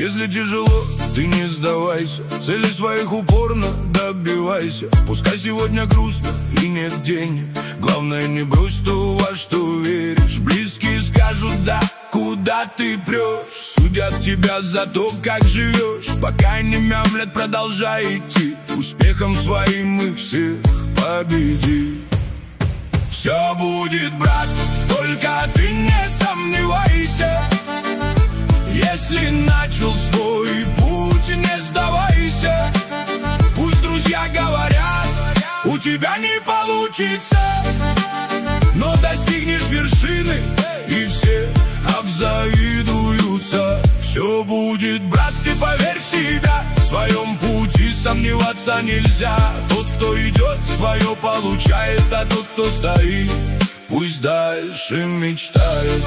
Если тяжело, ты не сдавайся, цели своих упорно добивайся. Пускай сегодня грустно и нет денег, главное не брось то, во что веришь. Близкие скажут да, куда ты прешь, судят тебя за то, как живешь. Пока не мямлят, продолжай идти, успехом своим их всех победи. Все будет, брат, только ты не сомневайся. Если начал свой путь, не сдавайся. Пусть друзья говорят, у тебя не получится, но достигнешь вершины, и все обзавидуются. Все будет, брат, ты поверь в себя, в своем пути сомневаться нельзя. Тот, кто идет, свое получает, а тот, кто стоит, пусть дальше мечтает.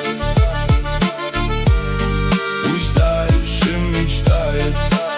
Пусть дальше мечтает.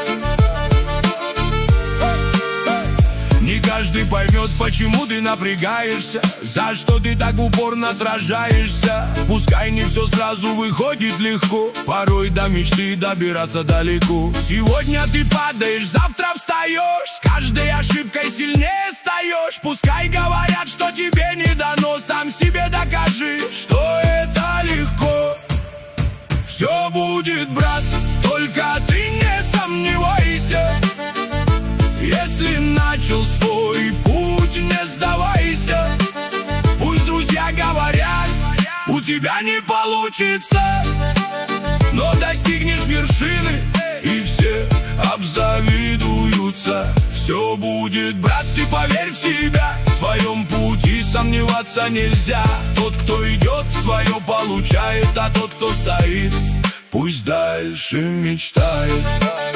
Не каждый поймет, почему ты напрягаешься, за что ты так упорно сражаешься. Пускай не все сразу выходит легко, порой до мечты добираться далеко. Сегодня ты падаешь, завтра встаешь, с каждой ошибкой сильнее стаешь. Пускай говорят, что тебе не дано, сам себе докажи, что это легко. Все будет, брат, только ты не сомневайся. Если начал свой путь, не сдавайся. Пусть друзья говорят, у тебя не получится, но достигнешь вершины, и все обзавидуются. Все будет, брат, ты поверь в себя, в своем пути сомневаться нельзя. Тот, кто идет, свое получает, а тот, кто стоит, пусть дальше мечтает.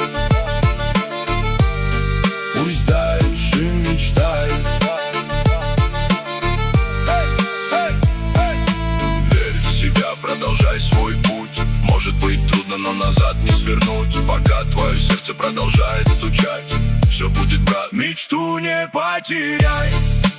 Пусть дальше мечтает. Верь в себя, продолжай свой путь. Может быть трудно, но назад не свернуть. Пока твое сердце продолжает стучать, все будет, брат, мечту не потеряй.